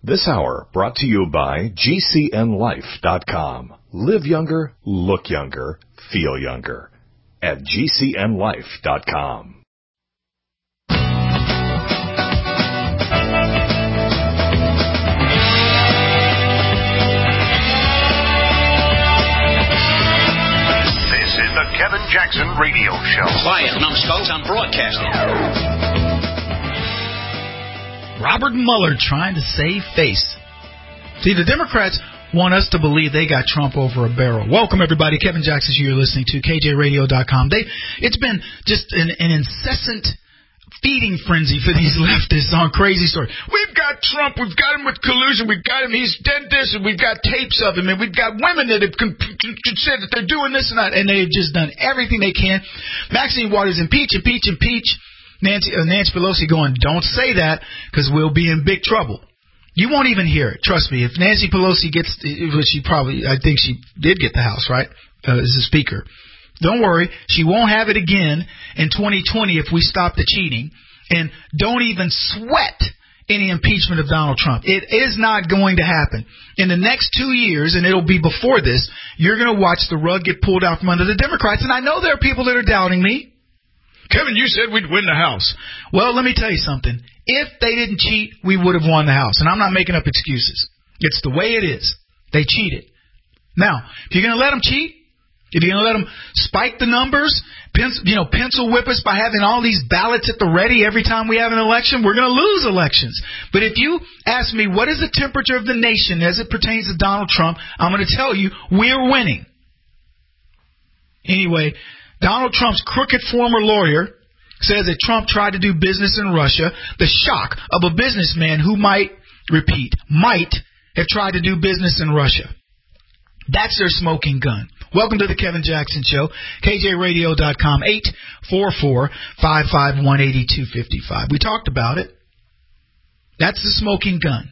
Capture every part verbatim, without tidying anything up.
This hour brought to you by G C N life dot com. Live younger, look younger, feel younger at G C N life dot com. This is the Kevin Jackson Radio Show. Quiet, numbskulls, I'm broadcasting. Robert Mueller trying to save face. See, the Democrats want us to believe they got Trump over a barrel. Welcome, everybody. Kevin Jackson here. You're listening to K J radio dot com. They, it's been just an, an incessant feeding frenzy for these leftists on crazy stories. We've got Trump. We've got him with collusion. We've got him. He's done this, and we've got tapes of him, and we've got women that have con- con- said that they're doing this and that, and they've just done everything they can. Maxine Waters, impeach, impeach, impeach. Nancy, uh, Nancy Pelosi going, don't say that because we'll be in big trouble. You won't even hear it. Trust me. If Nancy Pelosi gets, which she probably, I think she did get the House, right, uh, as a speaker. Don't worry. She won't have it again in twenty twenty if we stop the cheating. And don't even sweat any impeachment of Donald Trump. It is not going to happen. In the next two years, and it'll be before this, you're going to watch the rug get pulled out from under the Democrats. And I know there are people that are doubting me. Kevin, you said we'd win the House. Well, let me tell you something. If they didn't cheat, we would have won the House. And I'm not making up excuses. It's the way it is. They cheated. Now, if you're going to let them cheat, if you're going to let them spike the numbers, pencil, you know, pencil whip us by having all these ballots at the ready every time we have an election, we're going to lose elections. But if you ask me what is the temperature of the nation as it pertains to Donald Trump, I'm going to tell you we're winning. Anyway, Donald Trump's crooked former lawyer says that Trump tried to do business in Russia. The shock of a businessman who might, repeat, might have tried to do business in Russia. That's their smoking gun. Welcome to the Kevin Jackson Show, K J radio dot com, eight four four, five five one, eight two five five. We talked about it. That's the smoking gun.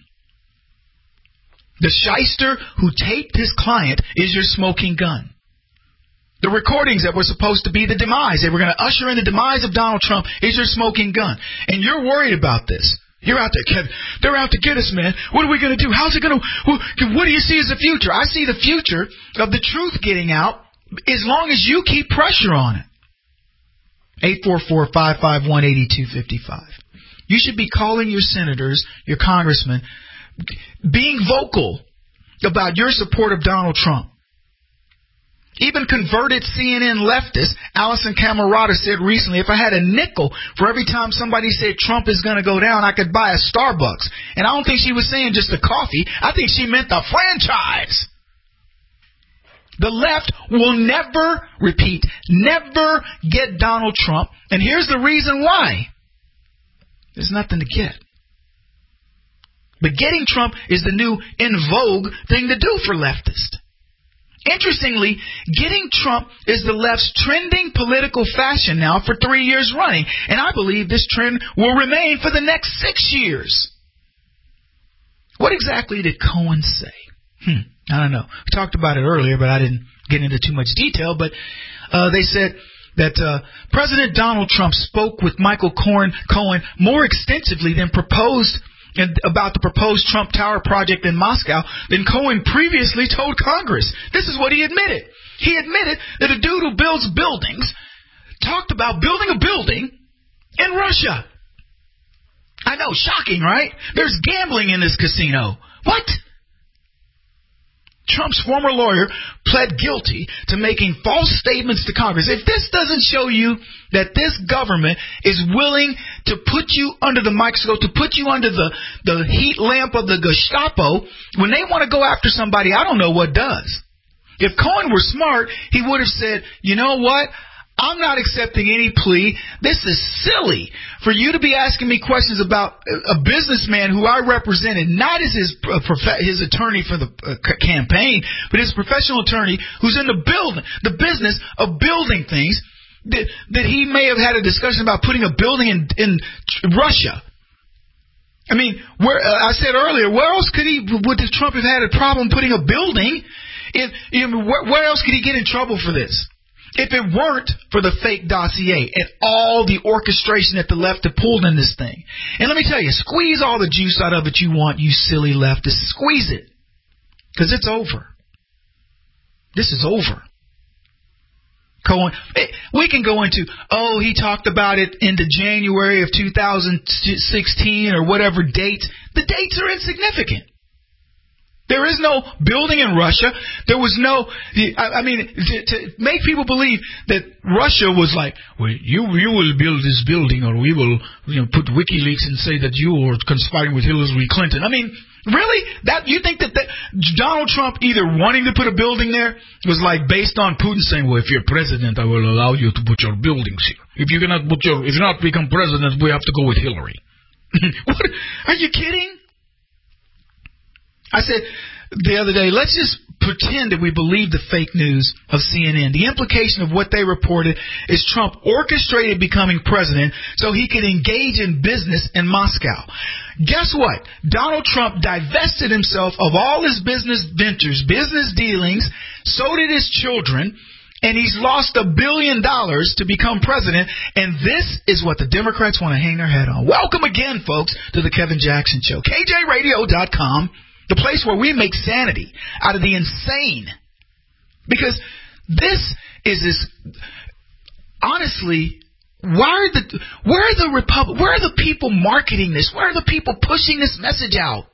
The shyster who taped his client is your smoking gun. The recordings that were supposed to be the demise, they were going to usher in the demise of Donald Trump, is your smoking gun. And you're worried about this. You're out there, Kevin. They're out to get us, man. What are we going to do? How's it going to... What do you see as the future? I see the future of the truth getting out as long as you keep pressure on it. eight four four, five five one, eight two five five. You should be calling your senators, your congressmen, being vocal about your support of Donald Trump. Even converted C N N leftist Allison Camerata said recently, if I had a nickel for every time somebody said Trump is going to go down, I could buy a Starbucks. And I don't think she was saying just the coffee. I think she meant the franchise. The left will never, repeat, never get Donald Trump. And here's the reason why. There's nothing to get. But getting Trump is the new in vogue thing to do for leftists. Interestingly, getting Trump is the left's trending political fashion now for three years running. And I believe this trend will remain for the next six years. What exactly did Cohen say? Hmm, I don't know. We talked about it earlier, but I didn't get into too much detail. But uh, they said that uh, President Donald Trump spoke with Michael Cohen, Cohen more extensively than proposed And about the proposed Trump Tower project in Moscow than Cohen previously told Congress. This is what he admitted. He admitted that a dude who builds buildings talked about building a building in Russia. I know, shocking, right? There's gambling in this casino. What? Trump's former lawyer pled guilty to making false statements to Congress. If this doesn't show you that this government is willing to put you under the microscope, to put you under the, the heat lamp of the Gestapo, when they want to go after somebody, I don't know what does. If Cohen were smart, he would have said, you know what? I'm not accepting any plea. This is silly for you to be asking me questions about a businessman who I represented, not as his uh, prof- his attorney for the uh, campaign, but his professional attorney who's in the building, the business of building things, that, that he may have had a discussion about putting a building in, in Russia. I mean, where uh, I said earlier, where else could he, would Trump have had a problem putting a building? In, in, where, where else could he get in trouble for this? if it weren't for the fake dossier and all the orchestration that the left have pulled in this thing. And let me tell you, squeeze all the juice out of it you want, you silly leftists. Squeeze it. Because it's over. This is over. Cohen, we can go into, oh, he talked about it into January of two thousand sixteen or whatever dates. The dates are insignificant. There is no building in Russia. There was no, I mean, to, to make people believe that Russia was like, well, you you will build this building, or we will, you know, put WikiLeaks and say that you were conspiring with Hillary Clinton. I mean, really? That you think that, that Donald Trump either wanting to put a building there was like based on Putin saying, well, if you're president, I will allow you to put your buildings here. If you cannot put your, if you not become president, we have to go with Hillary. What? Are you kidding? I said the other day, let's just pretend that we believe the fake news of C N N. The implication of what they reported is Trump orchestrated becoming president so he could engage in business in Moscow. Guess what? Donald Trump divested himself of all his business ventures, business dealings, so did his children, and he's lost a billion dollars to become president, and this is what the Democrats want to hang their head on. Welcome again, folks, to the Kevin Jackson Show. K J radio dot com. The place where we make sanity out of the insane. Because this is this, honestly, why are the, where are the Repub- where are the people marketing this? Where are the people pushing this message out?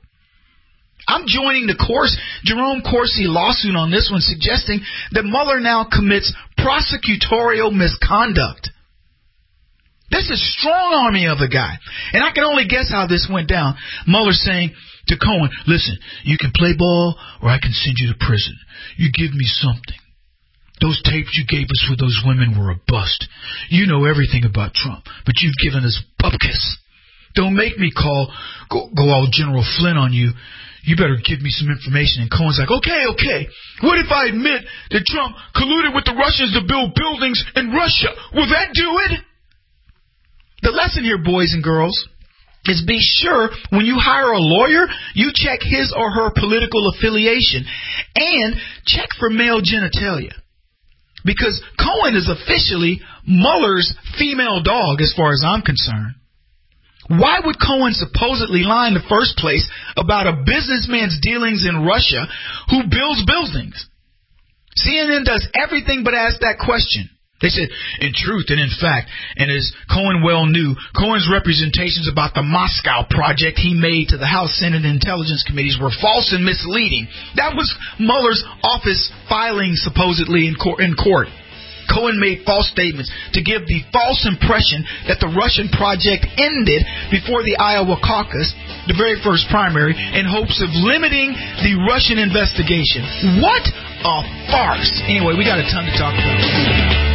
I'm joining the course, Jerome Corsi lawsuit on this one, suggesting that Mueller now commits prosecutorial misconduct. This is a strong army of the guy. And I can only guess how this went down. Mueller saying to Cohen, listen, you can play ball or I can send you to prison. You give me something. Those tapes you gave us with those women were a bust. You know everything about Trump, but you've given us bupkis. Don't make me call, go, go all General Flynn on you. You better give me some information. And Cohen's like, okay, okay. What if I admit that Trump colluded with the Russians to build buildings in Russia? Will that do it? The lesson here, boys and girls, is be sure when you hire a lawyer, you check his or her political affiliation and check for male genitalia. Because Cohen is officially Mueller's female dog as far as I'm concerned. Why would Cohen supposedly lie in the first place about a businessman's dealings in Russia who builds buildings? C N N does everything but ask that question. They said, in truth and in fact, and as Cohen well knew, Cohen's representations about the Moscow project he made to the House, Senate, and Intelligence Committees were false and misleading. That was Mueller's office filing supposedly in court. In court. Cohen made false statements to give the false impression that the Russian project ended before the Iowa caucus, the very first primary, in hopes of limiting the Russian investigation. What a farce. Anyway, we got a ton to talk about.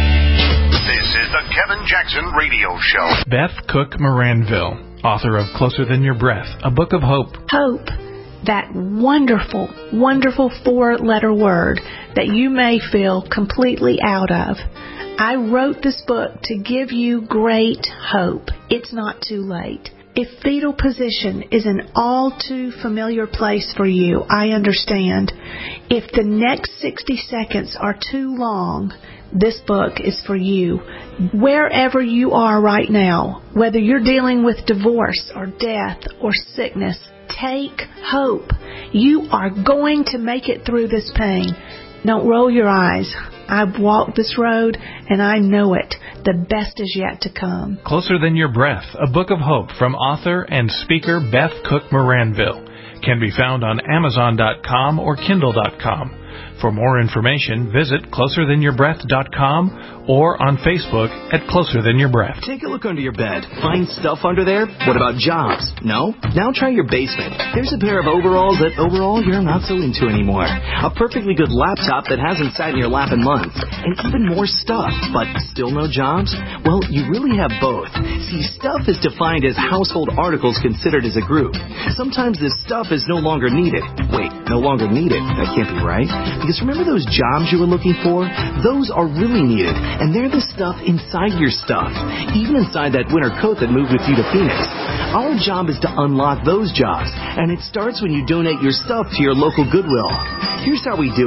This is the Kevin Jackson Radio Show. Beth Cook Moranville, author of Closer Than Your Breath, a book of hope. Hope, that wonderful, wonderful four-letter word that you may feel completely out of. I wrote this book to give you great hope. It's not too late. If fetal position is an all too familiar place for you, I understand. If the next sixty seconds are too long, this book is for you. Wherever you are right now, whether you're dealing with divorce or death or sickness, take hope. You are going to make it through this pain. Don't roll your eyes. I've walked this road and I know it. The best is yet to come. Closer Than Your Breath, a book of hope from author and speaker Beth Cook Moranville. Can be found on Amazon dot com or Kindle dot com. For more information, visit closer than your breath dot com or on Facebook at Closer Than Your Breath. Take a look under your bed. Find stuff under there? What about jobs? No? Now try your basement. There's a pair of overalls that overall you're not so into anymore. A perfectly good laptop that hasn't sat in your lap in months. And even more stuff, but still no jobs? Well, you really have both. See, stuff is defined as household articles considered as a group. Sometimes this stuff is no longer needed. Wait, no longer needed? That can't be right. Because remember those jobs you were looking for? Those are really needed, and they're the stuff inside your stuff, even inside that winter coat that moved with you to Phoenix. Our job is to unlock those jobs, and it starts when you donate your stuff to your local Goodwill. Here's how we do it.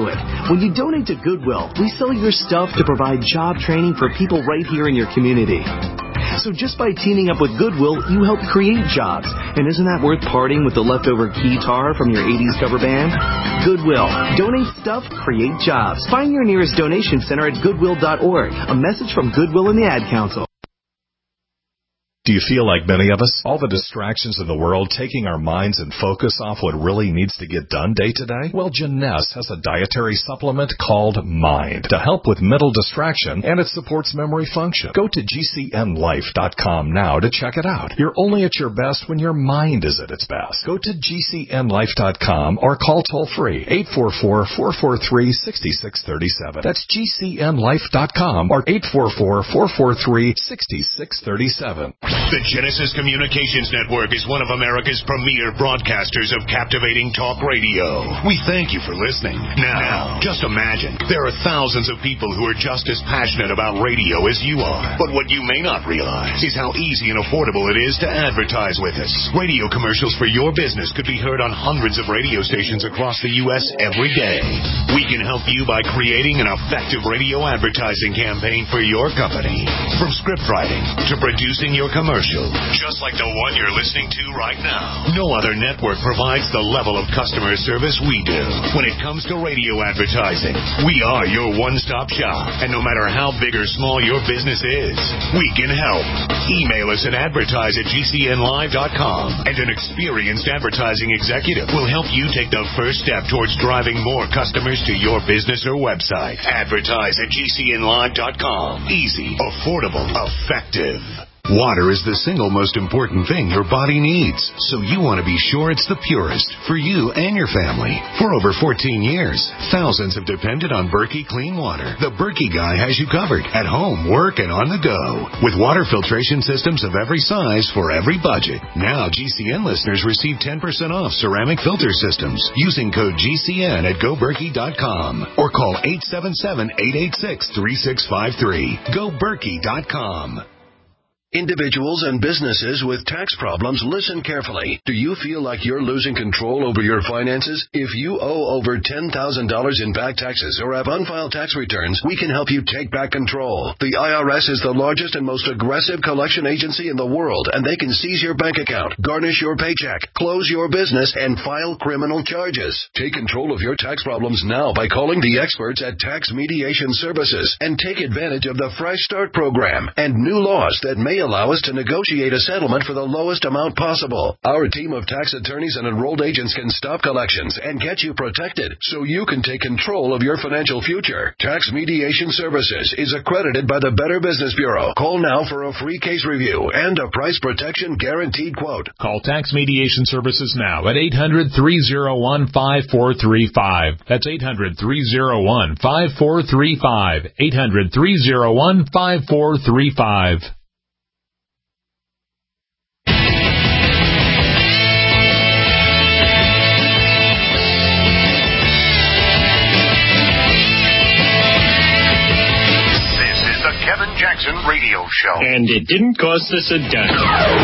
When you donate to Goodwill, we sell your stuff to provide job training for people right here in your community. So just by teaming up with Goodwill, you help create jobs. And isn't that worth parting with the leftover guitar from your eighties cover band? Goodwill. Donate stuff, create jobs. Find your nearest donation center at goodwill dot org. A message from Goodwill and the Ad Council. Do you feel like many of us? All the distractions in the world taking our minds and focus off what really needs to get done day to day? Well, Jeunesse has a dietary supplement called Mind to help with mental distraction, and it supports memory function. Go to G C N life dot com now to check it out. You're only at your best when your mind is at its best. Go to G C N life dot com or call toll-free eight four four, four four three, six six three seven. That's G C N life dot com or eight four four, four four three, six six three seven. The Genesis Communications Network is one of America's premier broadcasters of captivating talk radio. We thank you for listening. Now, just imagine, there are thousands of people who are just as passionate about radio as you are. But what you may not realize is how easy and affordable it is to advertise with us. Radio commercials for your business could be heard on hundreds of radio stations across the U S every day. We can help you by creating an effective radio advertising campaign for your company. From script writing to producing your commercial. Commercial, just like the one you're listening to right now. No other network provides the level of customer service we do. When it comes to radio advertising, we are your one-stop shop. And no matter how big or small your business is, we can help. Email us at advertise at G C N live dot com, and an experienced advertising executive will help you take the first step towards driving more customers to your business or website. Advertise at G C N live dot com. Easy, affordable, effective. Water is the single most important thing your body needs, so you want to be sure it's the purest for you and your family. For over fourteen years, thousands have depended on Berkey Clean Water. The Berkey guy has you covered at home, work, and on the go. With water filtration systems of every size for every budget. Now G C N listeners receive ten percent off ceramic filter systems using code G C N at go berkey dot com or call eight seven seven, eight eight six, three six five three. go berkey dot com. Individuals and businesses with tax problems, listen carefully. Do you feel like you're losing control over your finances? If you owe over ten thousand dollars in back taxes or have unfiled tax returns, we can help you take back control. The I R S is the largest and most aggressive collection agency in the world, and they can seize your bank account, garnish your paycheck, close your business, and file criminal charges. Take control of your tax problems now by calling the experts at Tax Mediation Services and take advantage of the Fresh Start program and new laws that may allow us to negotiate a settlement for the lowest amount possible. Our team of tax attorneys and enrolled agents can stop collections and get you protected so you can take control of your financial future. Tax Mediation Services is accredited by the Better Business Bureau. Call now for a free case review and a price protection guaranteed quote. Call Tax Mediation Services now at eight hundred, three oh one, five four three five. That's eight hundred, three oh one, five four three five. eight hundred, three oh one, five four three five. Kevin Jackson Radio Show. And it didn't cost us a dime.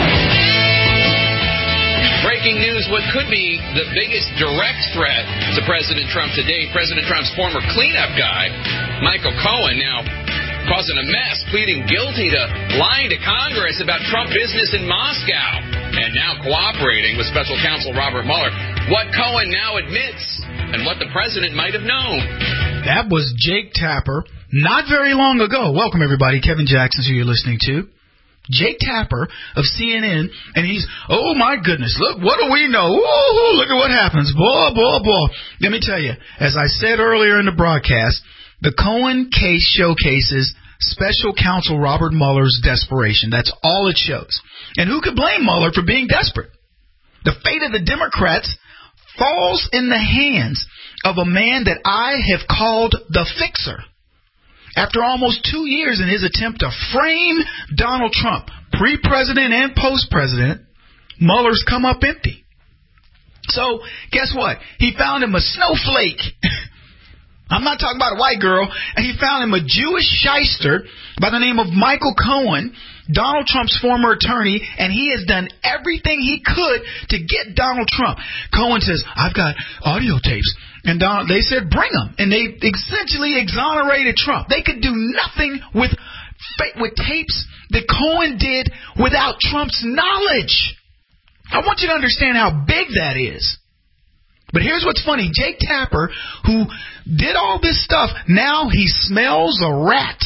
Breaking news, what could be the biggest direct threat to President Trump today, President Trump's former cleanup guy, Michael Cohen, now causing a mess, pleading guilty to lying to Congress about Trump business in Moscow, and now cooperating with special counsel Robert Mueller. What Cohen now admits and what the president might have known. That was Jake Tapper not very long ago. Welcome, everybody. Kevin Jackson, who you're listening to. Jake Tapper of C N N, and he's, oh, my goodness, look, what do we know? Ooh, look at what happens. Boy, boy, boy. Let me tell you, as I said earlier in the broadcast, the Cohen case showcases special counsel Robert Mueller's desperation. That's all it shows. And who could blame Mueller for being desperate? The fate of the Democrats falls in the hands of a man that I have called the fixer. After almost two years in his attempt to frame Donald Trump, pre-president and post-president, Mueller's come up empty. So, guess what? He found him a snowflake. I'm not talking about a white girl. And he found him a Jewish shyster by the name of Michael Cohen, Donald Trump's former attorney, and he has done everything he could to get Donald Trump. Cohen says, I've got audio tapes. And Donald, they said, bring them. And they essentially exonerated Trump. They could do nothing with, with tapes that Cohen did without Trump's knowledge. I want you to understand how big that is. But here's what's funny. Jake Tapper, who did all this stuff, now he smells a rat.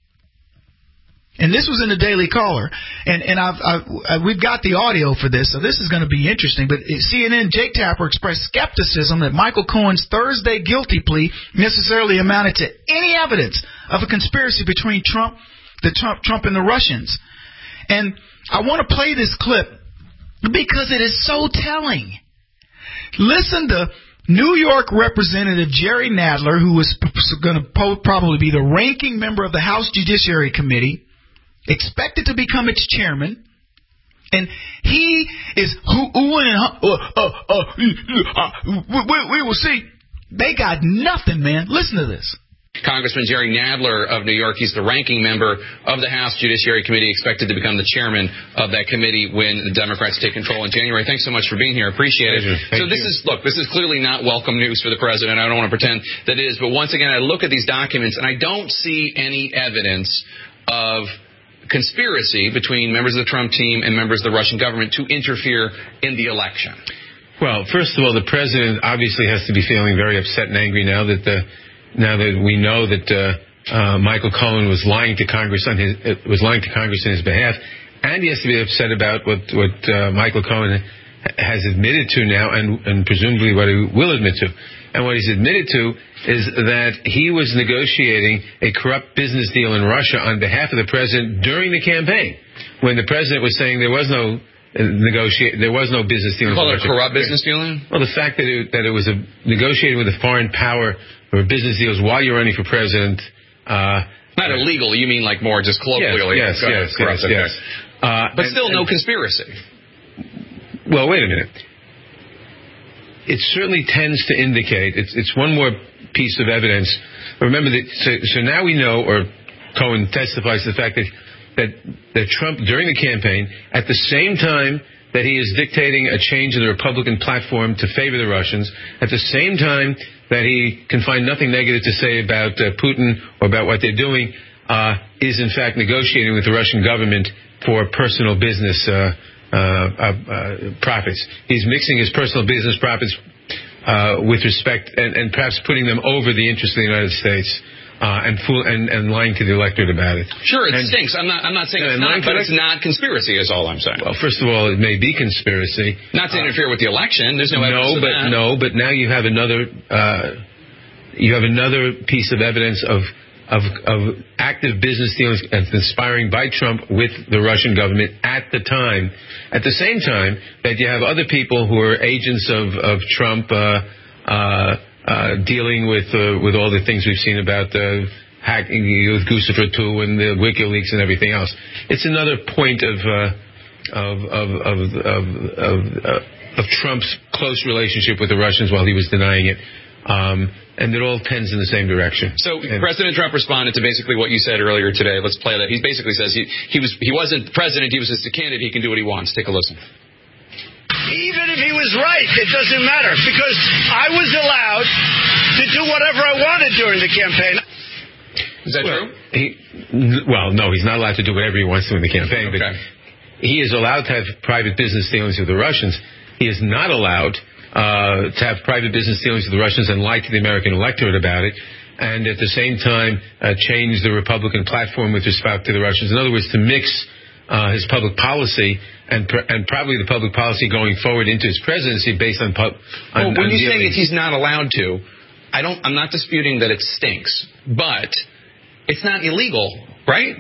And this was in the Daily Caller. And, and I've, I've, we've got the audio for this, so this is going to be interesting. But C N N, Jake Tapper expressed skepticism that Michael Cohen's Thursday guilty plea necessarily amounted to any evidence of a conspiracy between Trump, the Trump, Trump and the Russians. And I want to play this clip because it is so telling. Listen to New York Representative Jerry Nadler, who was going to probably be the ranking member of the House Judiciary Committee, expected to become its chairman, and he is oohing and uh, uh, uh, uh, we, we will see. They got nothing, man. Listen to this. Congressman Jerry Nadler of New York, he's the ranking member of the House Judiciary Committee, expected to become the chairman of that committee when the Democrats take control in January. Thanks so much for being here. Appreciate it. Thank so this you. is, look, this is clearly not welcome news for the president. I don't want to pretend that it is. But once again, I look at these documents, and I don't see any evidence of conspiracy between members of the Trump team and members of the Russian government to interfere in the election. Well, first of all, the president obviously has to be feeling very upset and angry now that the Now that we know that uh, uh, Michael Cohen was lying to Congress on his uh, was lying to Congress on his behalf, and he has to be upset about what what uh, Michael Cohen has admitted to now, and, and presumably what he will admit to. And what he's admitted to is that he was negotiating a corrupt business deal in Russia on behalf of the president during the campaign, when the president was saying there was no negotiate there was no business deal. You call it a corrupt business dealing? Well, the fact that it, that it was a negotiating with a foreign power or business deals while you're running for president. Uh, Not illegal, you mean like more just colloquially. Yes, yes, yes, yes, okay. yes. Uh, but and, still no and, conspiracy. Well, wait a minute. It certainly tends to indicate, it's, it's one more piece of evidence. Remember, that, so, so now we know, or Cohen testifies to the fact that, that, that Trump, during the campaign, at the same time that he is dictating a change in the Republican platform to favor the Russians, at the same time that he can find nothing negative to say about uh, Putin or about what they're doing, uh, is in fact negotiating with the Russian government for personal business uh, uh, uh, uh, profits. He's mixing his personal business profits uh, with respect and, and perhaps putting them over the interest of the United States. Uh, and, fool, and and lying to the electorate about it. Sure, it and, stinks. I'm not. I'm not saying it's not, but it's not conspiracy. Is all I'm saying. Well, first of all, it may be conspiracy. Not to uh, interfere with the election. There's no evidence no, but of that. no, but now you have another. Uh, you have another piece of evidence of of of active business dealings and conspiring by Trump with the Russian government at the time. At the same time that you have other people who are agents of of Trump. Uh, uh, Uh, dealing with uh, with all the things we've seen about uh, hacking with Guccifer two and the WikiLeaks and everything else. It's another point of uh, of of of of, of, uh, of Trump's close relationship with the Russians while he was denying it, um, and it all tends in the same direction. So and President Trump responded to basically what you said earlier today. Let's play that. He basically says he he was he wasn't president. He was just a candidate. He can do what he wants. Take a listen. Even if he was right, it doesn't matter, because I was allowed to do whatever I wanted during the campaign. Is that well, true? He, well, no, he's not allowed to do whatever he wants to in the campaign, okay. but he is allowed to have private business dealings with the Russians. He is not allowed uh, to have private business dealings with the Russians and lie to the American electorate about it, and at the same time uh, change the Republican platform with respect to the Russians. In other words, to mix uh, his public policy and pr- and probably the public policy going forward into his presidency based on. Pub- on well, when on you say dealings. that he's not allowed to, I don't. I'm not disputing that it stinks, but it's not illegal, right?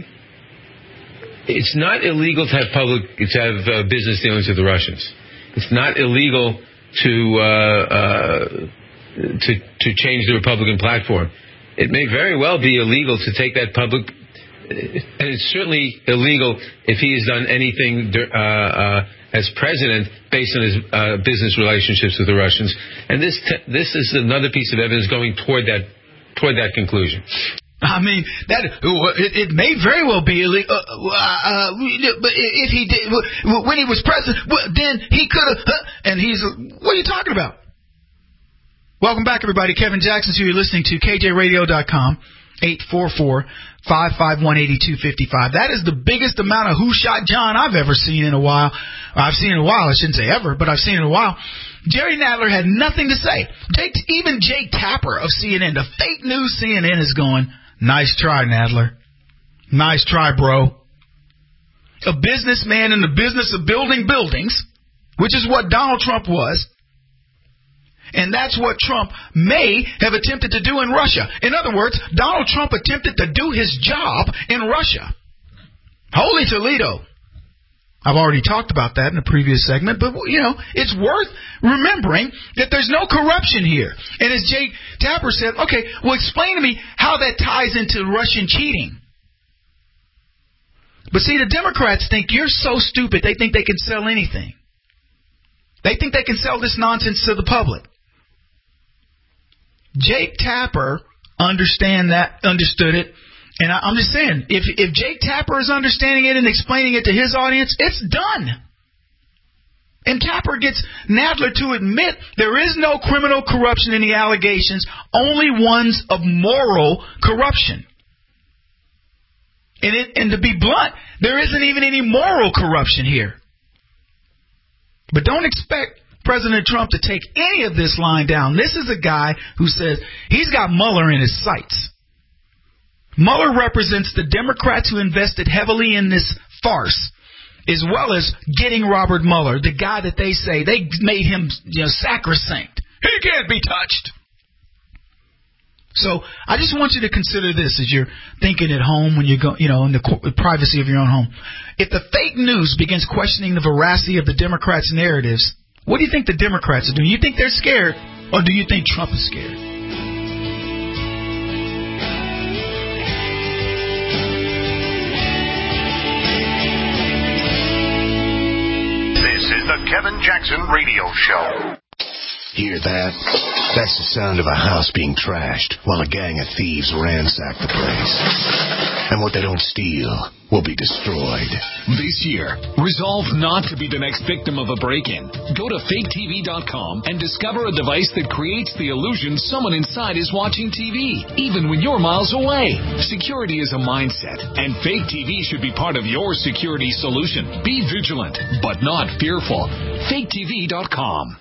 It's not illegal to have public to have uh, business dealings with the Russians. It's not illegal to uh, uh, to to change the Republican platform. It may very well be illegal to take that public. And it's certainly illegal if he has done anything uh, uh, as president based on his uh, business relationships with the Russians. And this t- this is another piece of evidence going toward that toward that conclusion. I mean, that it, it may very well be illegal. Uh, uh, but if he did, when he was president, then he could have. Uh, and he's, what are you talking about? Welcome back, everybody. Kevin Jackson's here. You're listening to K J radio dot com, eight four four, five five one, eight two five five. That is the biggest amount of Who Shot John I've ever seen in a while. I've seen in a while. I shouldn't say ever, but I've seen in a while. Jerry Nadler had nothing to say. Jake, even Jake Tapper of C N N, the fake news C N N, is going, nice try, Nadler. Nice try, bro. A businessman in the business of building buildings, which is what Donald Trump was. And that's what Trump may have attempted to do in Russia. In other words, Donald Trump attempted to do his job in Russia. Holy Toledo. I've already talked about that in a previous segment, but, you know, it's worth remembering that there's no corruption here. And as Jake Tapper said, okay, well, explain to me how that ties into Russian cheating. But see, the Democrats think you're so stupid, they think they can sell anything. They think they can sell this nonsense to the public. Jake Tapper understand that, understood it. And I, I'm just saying, if if Jake Tapper is understanding it and explaining it to his audience, it's done. And Tapper gets Nadler to admit there is no criminal corruption in the allegations, only ones of moral corruption. And it, and to be blunt, there isn't even any moral corruption here. But don't expect President Trump to take any of this lying down. This is a guy who says he's got Mueller in his sights. Mueller represents the Democrats who invested heavily in this farce, as well as getting Robert Mueller, the guy that they say they made him, you know, sacrosanct. He can't be touched. So I just want you to consider this as you're thinking at home when you go, you know, in the privacy of your own home. If the fake news begins questioning the veracity of the Democrats' narratives, what do you think the Democrats are doing? You think they're scared, or do you think Trump is scared? This is the Kevin Jackson Radio Show. Hear that? That's the sound of a house being trashed while a gang of thieves ransack the place. And what they don't steal will be destroyed. This year, resolve not to be the next victim of a break-in. Go to fake T V dot com and discover a device that creates the illusion someone inside is watching T V, even when you're miles away. Security is a mindset, and Fake T V should be part of your security solution. Be vigilant, but not fearful. fake T V dot com.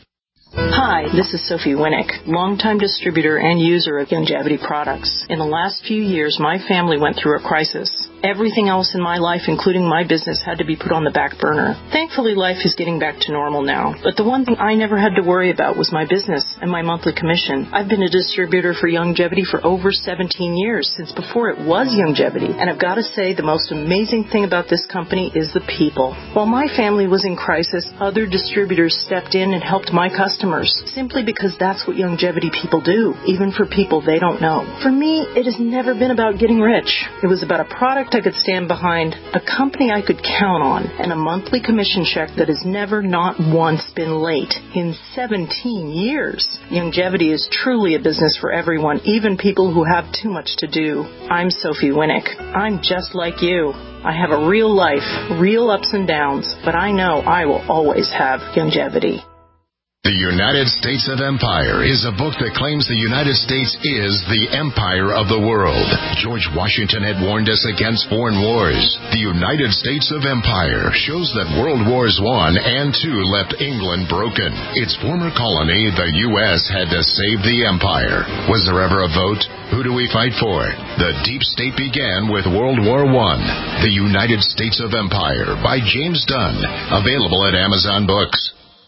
Hi, this is Sophie Winnick, longtime distributor and user of Youngevity products. In the last few years, my family went through a crisis. Everything else in my life, including my business, had to be put on the back burner. Thankfully, life is getting back to normal now. But the one thing I never had to worry about was my business and my monthly commission. I've been a distributor for Youngevity for over seventeen years, since before it was Youngevity. And I've got to say, the most amazing thing about this company is the people. While my family was in crisis, other distributors stepped in and helped my customers, simply because that's what Youngevity people do, even for people they don't know. For me, it has never been about getting rich. It was about a product I could stand behind, a company I could count on, and a monthly commission check that has never, not once, been late in seventeen years. Youngevity is truly a business for everyone, even people who have too much to do. I'm Sophie Winnick. I'm just like you. I have a real life, real ups and downs, but I know I will always have Youngevity. The United States of Empire is a book that claims the United States is the empire of the world. George Washington had warned us against foreign wars. The United States of Empire shows that World Wars One and Two left England broken. Its former colony, the U S, had to save the empire. Was there ever a vote? Who do we fight for? The deep state began with World War One. The United States of Empire by James Dunn. Available at Amazon Books.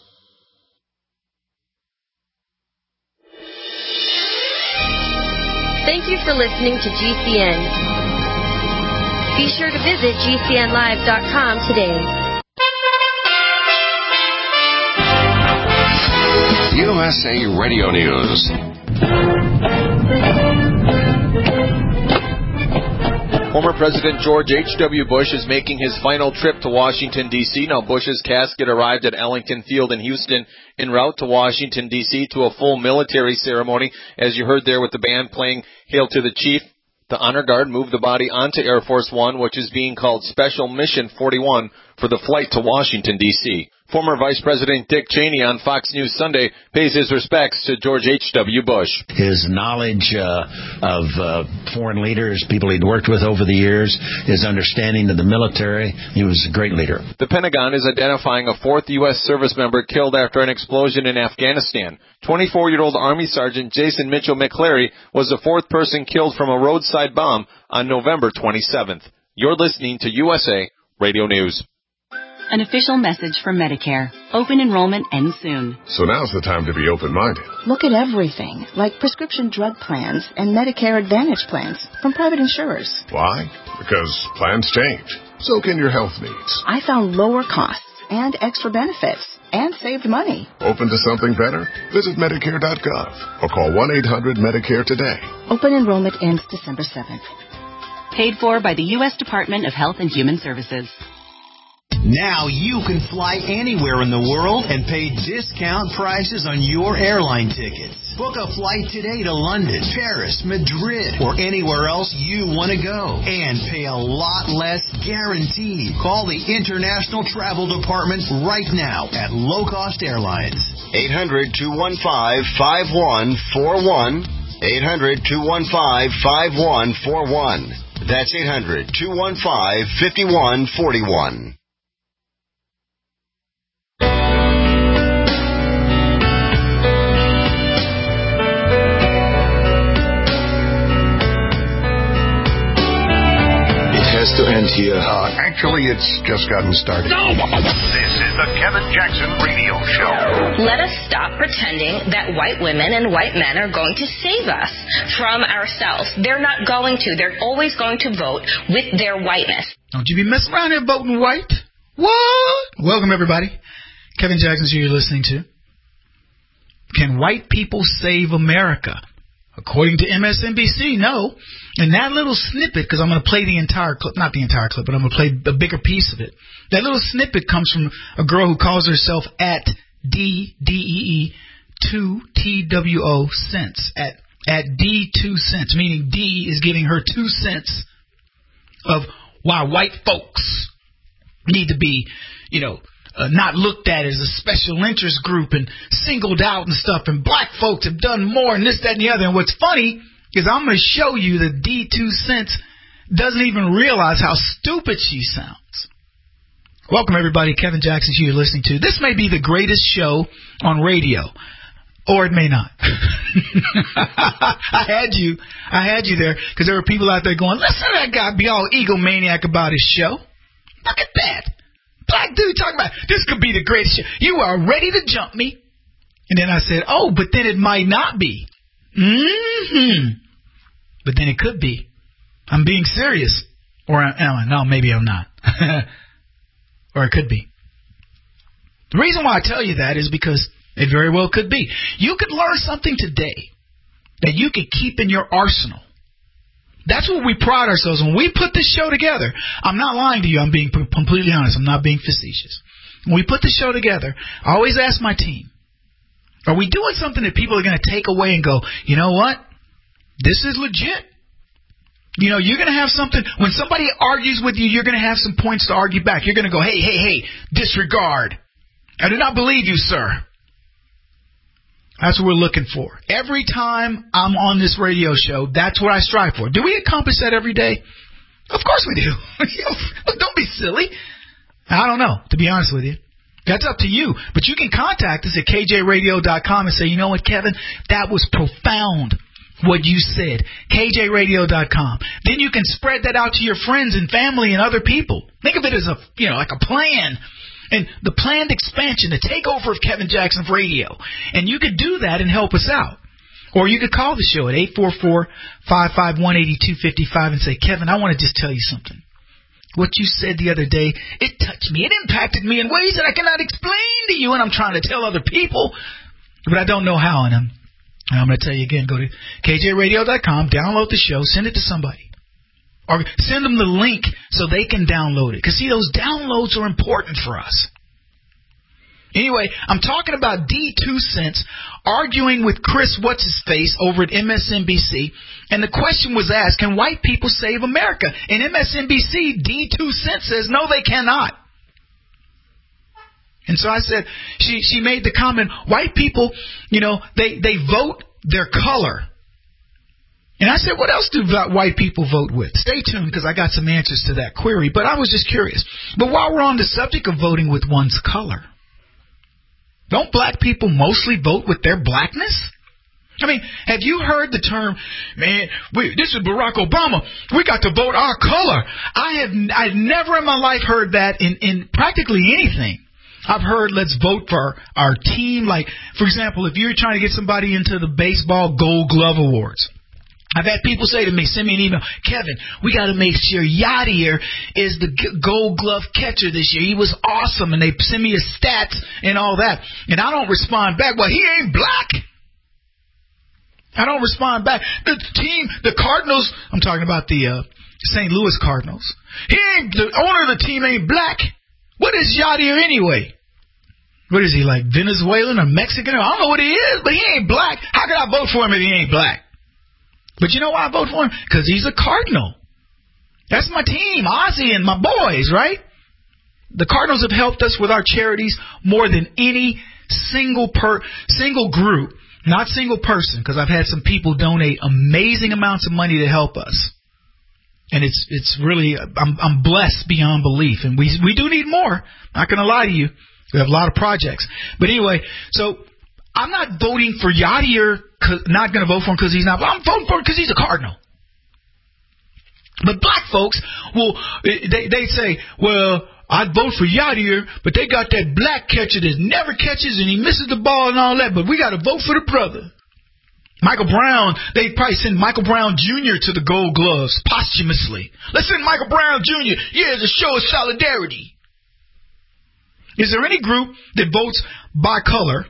Thank you for listening to G C N. Be sure to visit G C N live dot com today. U S A Radio News. Former President George H W. Bush is making his final trip to Washington, D C Now, Bush's casket arrived at Ellington Field in Houston en route to Washington, D C to a full military ceremony. As you heard there with the band playing Hail to the Chief, the Honor Guard moved the body onto Air Force One, which is being called Special Mission forty-one, for the flight to Washington, D C Former Vice President Dick Cheney on Fox News Sunday pays his respects to George H W. Bush. His knowledge uh, of uh, foreign leaders, people he'd worked with over the years, his understanding of the military, he was a great leader. The Pentagon is identifying a fourth U S service member killed after an explosion in Afghanistan. twenty-four-year-old Army Sergeant Jason Mitchell McClary was the fourth person killed from a roadside bomb on November twenty-seventh. You're listening to U S A Radio News. An official message from Medicare. Open enrollment ends soon. So now's the time to be open-minded. Look at everything, like prescription drug plans and Medicare Advantage plans from private insurers. Why? Because plans change. So can your health needs. I found lower costs and extra benefits and saved money. Open to something better? Visit Medicare dot gov or call one eight hundred Medicare today. Open enrollment ends December seventh. Paid for by the U S Department of Health and Human Services. Now you can fly anywhere in the world and pay discount prices on your airline tickets. Book a flight today to London, Paris, Madrid, or anywhere else you want to go. And pay a lot less guaranteed. Call the International Travel Department right now at Low Cost Airlines. eight hundred, two one five, five one four one. eight hundred, two one five, five one four one. That's eight hundred, two one five, five one four one. Has to end here. Uh, actually, it's just gotten started. No! This is the Kevin Jackson Radio Show. Let us stop pretending that white women and white men are going to save us from ourselves. They're not going to. They're always going to vote with their whiteness. Don't you be messing around here voting white. What? Welcome, everybody. Kevin Jackson's who you're listening to. Can white people save America? According to M S N B C, no. And that little snippet, because I'm going to play the entire clip, not the entire clip, but I'm going to play a bigger piece of it. That little snippet comes from a girl who calls herself at D, D E E, two T W O cents. At, at D two cents, meaning D is giving her two cents of why white folks need to be, you know, Uh, not looked at as a special interest group and singled out and stuff, and black folks have done more and this, that, and the other. And what's funny is I'm going to show you that D two cents doesn't even realize how stupid she sounds. Welcome, everybody. Kevin Jackson, who you're listening to. This may be the greatest show on radio, or it may not. I had you. I had you there because there were people out there going, listen to that guy be all egomaniac about his show. Look at that. Black dude talking about this could be the greatest show. You are ready to jump me. And then I said, oh, but then it might not be. Mm-hmm. But then it could be. I'm being serious. Or am I? No, maybe I'm not. Or it could be. The reason why I tell you that is because it very well could be. You could learn something today that you could keep in your arsenal. That's what we pride ourselves when we put this show together. I'm not lying to you. I'm being completely honest. I'm not being facetious. When we put the show together, I always ask my team, are we doing something that people are going to take away and go, you know what? This is legit. You know, you're going to have something. When somebody argues with you, you're going to have some points to argue back. You're going to go, hey, hey, hey, disregard. I do not believe you, sir. That's what we're looking for. Every time I'm on this radio show, that's what I strive for. Do we accomplish that every day? Of course we do. Don't be silly. I don't know, to be honest with you. That's up to you. But you can contact us at K J radio dot com and say, you know what, Kevin, that was profound, what you said. K J radio dot com. Then you can spread that out to your friends and family and other people. Think of it as a, you know, like a plan. And the planned expansion, the takeover of Kevin Jackson's radio. And you could do that and help us out. Or you could call the show at eight four four, five five one, eight two five five and say, Kevin, I want to just tell you something. What you said the other day, it touched me. It impacted me in ways that I cannot explain to you, and I'm trying to tell other people, but I don't know how. And I'm, I'm going to tell you again, go to K J radio dot com, download the show, send it to somebody. Or send them the link so they can download it. Because, see, those downloads are important for us. Anyway, I'm talking about D two cents arguing with Chris What's-His-Face over at M S N B C. And the question was asked, can white people save America? And M S N B C, D two cents says, no, they cannot. And so I said, she, she made the comment, white people, you know, they, they vote their color. And I said, what else do white people vote with? Stay tuned because I got some answers to that query. But I was just curious. But while we're on the subject of voting with one's color, don't black people mostly vote with their blackness? I mean, have you heard the term, man, we, this is Barack Obama, we got to vote our color? I have I've never in my life heard that in, in practically anything. I've heard let's vote for our team. Like, for example, if you're trying to get somebody into the baseball Gold Glove Awards, I've had people say to me, send me an email, Kevin, we got to make sure Yadier is the Gold Glove catcher this year. He was awesome, and they send me his stats and all that. And I don't respond back, well, he ain't black. I don't respond back. The team, the Cardinals, I'm talking about the uh, Saint Louis Cardinals. He ain't, the owner of the team ain't black. What is Yadier anyway? What is he, like Venezuelan or Mexican? I don't know what he is, but he ain't black. How can I vote for him if he ain't black? But you know why I vote for him? Because he's a Cardinal. That's my team, Ozzy and my boys, right? The Cardinals have helped us with our charities more than any single per single group, not single person, because I've had some people donate amazing amounts of money to help us. And it's it's really, I'm, I'm blessed beyond belief. And we we do need more. Not going to lie to you. We have a lot of projects. But anyway, so I'm not voting for Yadier. Not going to vote for him because he's not. I'm voting for him because he's a Cardinal. But black folks will, they they say, well, I'd vote for Yadier, but they got that black catcher that never catches and he misses the ball and all that, but we got to vote for the brother. Michael Brown, they probably send Michael Brown Junior to the Gold Gloves posthumously. Let's send Michael Brown Junior Yeah, it's a show of solidarity. Is there any group that votes by color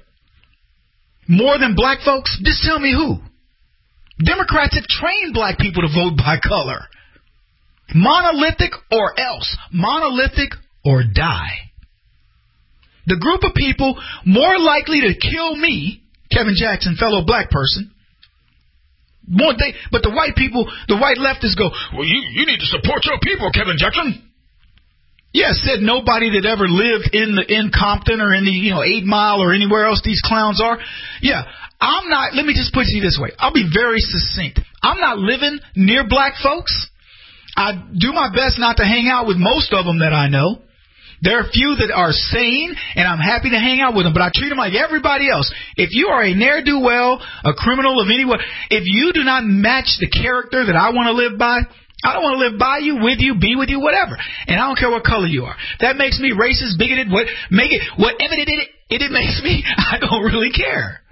more than black folks? Just tell me who. Democrats have trained black people to vote by color. Monolithic or else. Monolithic or die. The group of people more likely to kill me, Kevin Jackson, fellow black person, more they, but the white people, the white leftists go, well, you, you need to support your people, Kevin Jackson. Yeah, said nobody that ever lived in the in Compton or in the you know Eight Mile or anywhere else these clowns are. Yeah, I'm not. Let me just put it this way. I'll be very succinct. I'm not living near black folks. I do my best not to hang out with most of them that I know. There are a few that are sane, and I'm happy to hang out with them, but I treat them like everybody else. If you are a ne'er-do-well, a criminal of anywhere, if you do not match the character that I want to live by, I don't want to live by you, with you, be with you, whatever. And I don't care what color you are. That makes me racist, bigoted, what make it whatever it, it, it, it makes me, I don't really care.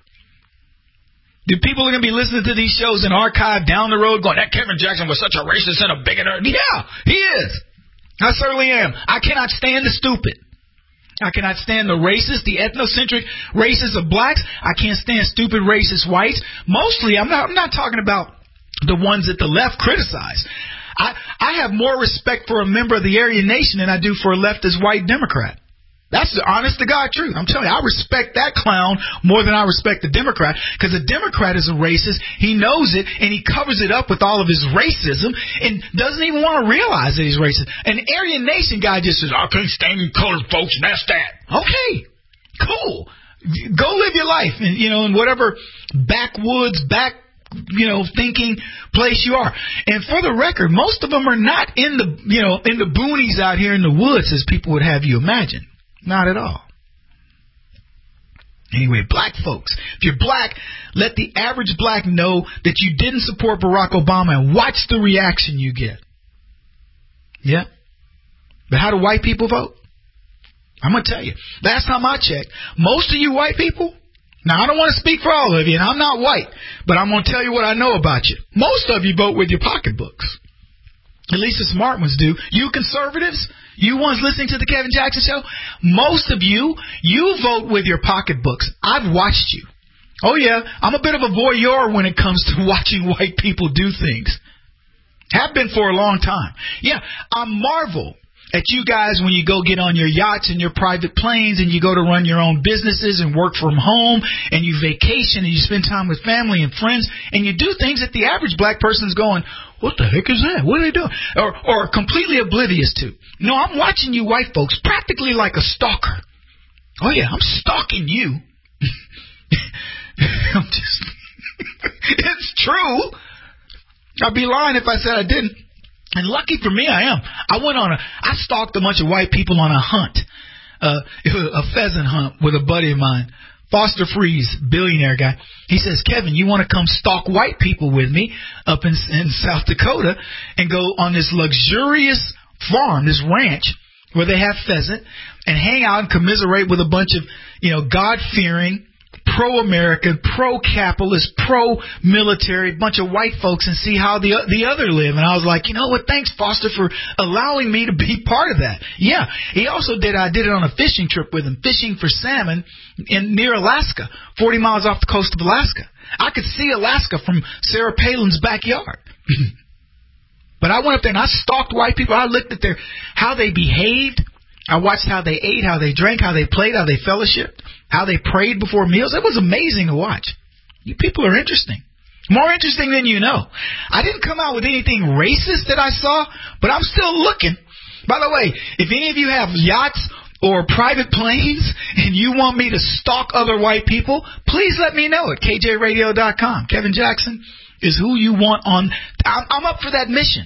The people are going to be listening to these shows in archive down the road going, that Kevin Jackson was such a racist and a bigot. Yeah, he is. I certainly am. I cannot stand the stupid. I cannot stand the racist, the ethnocentric racists of blacks. I can't stand stupid racist whites. Mostly, I'm not, I'm not talking about the ones that the left criticize. I, I have more respect for a member of the Aryan Nation than I do for a leftist white Democrat. That's the honest to God truth. I'm telling you, I respect that clown more than I respect the Democrat, because the Democrat is a racist. He knows it, and he covers it up with all of his racism and doesn't even want to realize that he's racist. An Aryan Nation guy just says, I can't stand colored folks, and that's that. Okay, cool. Go live your life, and you know, in whatever backwoods, back you know, thinking place you are. And for the record, most of them are not in the, you know, in the boonies out here in the woods as people would have you imagine. Not at all. Anyway, black folks, if you're black, let the average black know that you didn't support Barack Obama and watch the reaction you get. Yeah. But how do white people vote? I'm going to tell you. Last time I checked, most of you white people, now, I don't want to speak for all of you, and I'm not white, but I'm going to tell you what I know about you. Most of you vote with your pocketbooks. At least the smart ones do. You conservatives, you ones listening to the Kevin Jackson Show, most of you, you vote with your pocketbooks. I've watched you. Oh, yeah, I'm a bit of a voyeur when it comes to watching white people do things. Have been for a long time. Yeah, I marvel at you guys when you go get on your yachts and your private planes and you go to run your own businesses and work from home and you vacation and you spend time with family and friends and you do things that the average black person's going, what the heck is that? What are they doing? Or, or completely oblivious to. No, I'm watching you white folks practically like a stalker. Oh, yeah, I'm stalking you. I'm just, it's true. I'd be lying if I said I didn't. And lucky for me, I am. I went on a, I stalked a bunch of white people on a hunt, uh, a pheasant hunt with a buddy of mine, Foster Freeze, billionaire guy. He says, Kevin, you want to come stalk white people with me up in, in South Dakota and go on this luxurious farm, this ranch where they have pheasant and hang out and commiserate with a bunch of, you know, God-fearing, pro-American, pro-capitalist, pro-military, bunch of white folks and see how the the other live. And I was like, you know what, thanks, Foster, for allowing me to be part of that. Yeah, he also did, I did it on a fishing trip with him, fishing for salmon in near Alaska, forty miles off the coast of Alaska. I could see Alaska from Sarah Palin's backyard. But I went up there and I stalked white people. I looked at their how they behaved. I watched how they ate, how they drank, how they played, how they fellowshiped, how they prayed before meals. It was amazing to watch. You people are interesting. More interesting than you know. I didn't come out with anything racist that I saw, but I'm still looking. By the way, if any of you have yachts or private planes and you want me to stalk other white people, please let me know at K J radio dot com. Kevin Jackson is who you want on. I'm, I'm up for that mission.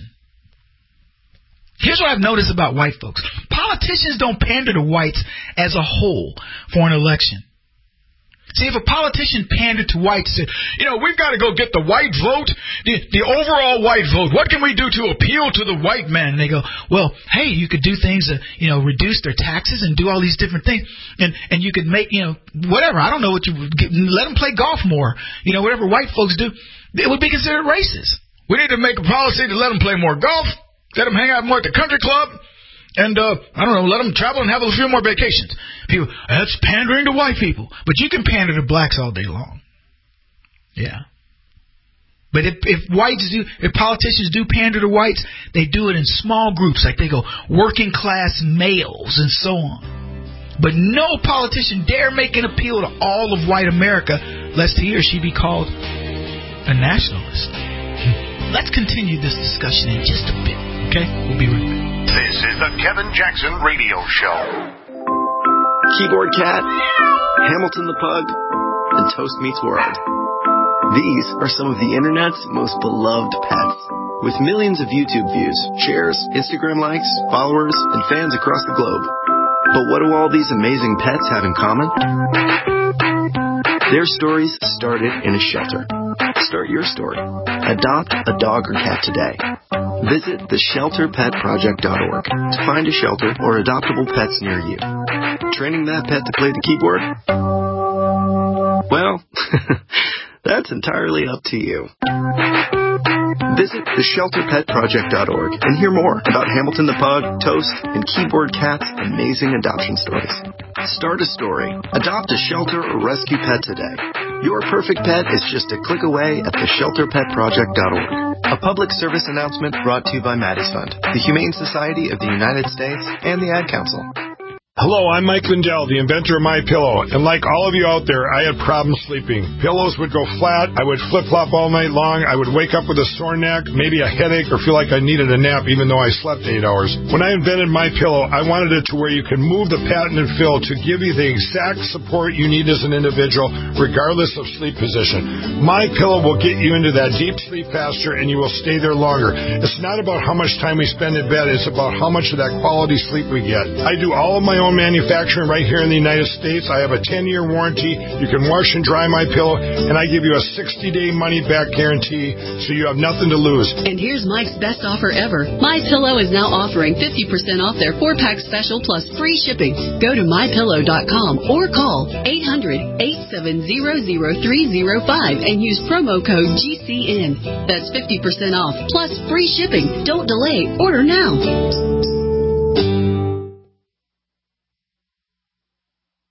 Here's what I've noticed about white folks. Politicians don't pander to whites as a whole for an election. See, if a politician pandered to whites and said, you know, we've got to go get the white vote, the, the overall white vote. What can we do to appeal to the white man? And they go, well, hey, you could do things to, you know, reduce their taxes and do all these different things. And, and you could make, you know, whatever. I don't know what you would get, let them play golf more. You know, whatever white folks do, it would be considered racist. We need to make a policy to let them play more golf. Let them hang out more at the country club, and, uh, I don't know, let them travel and have a few more vacations. People, that's pandering to white people. But you can pander to blacks all day long. Yeah. But if, if whites do, if politicians do pander to whites, they do it in small groups, like they go working class males and so on. But no politician dare make an appeal to all of white America, lest he or she be called a nationalist. Let's continue this discussion in just a bit, okay? We'll be right back. This is the Kevin Jackson Radio Show. Keyboard Cat, Hamilton the Pug, and Toast Meets World. These are some of the internet's most beloved pets. With millions of YouTube views, shares, Instagram likes, followers, and fans across the globe. But what do all these amazing pets have in common? Their stories started in a shelter. Start your story. Adopt a dog or cat today. Visit the shelter pet project dot org to find a shelter or adoptable pets near you. Training that pet to play the keyboard? Well, that's entirely up to you. Visit the shelter pet project dot org and hear more about Hamilton the Pug, Toast, and Keyboard Cat's amazing adoption stories. Start a story. Adopt a shelter or rescue pet today. Your perfect pet is just a click away at the shelter pet project dot org. A public service announcement brought to you by Maddie's Fund, the Humane Society of the United States, and the Ad Council. Hello, I'm Mike Lindell, the inventor of MyPillow, and like all of you out there, I had problems sleeping. Pillows would go flat, I would flip-flop all night long, I would wake up with a sore neck, maybe a headache, or feel like I needed a nap even though I slept eight hours. When I invented MyPillow, I wanted it to where you can move the patented fill to give you the exact support you need as an individual, regardless of sleep position. MyPillow will get you into that deep sleep faster, and you will stay there longer. It's not about how much time we spend in bed, it's about how much of that quality sleep we get. I do all of my own manufacturing right here in the United States. I have a ten-year warranty. You can wash and dry my pillow, and I give you a sixty-day money-back guarantee, so you have nothing to lose. And here's Mike's best offer ever. MyPillow is now offering fifty percent off their four-pack special plus free shipping. Go to my pillow dot com or call eight hundred, eight seven zero, zero three zero five and use promo code G C N. That's fifty percent off plus free shipping. Don't delay. Order now. In these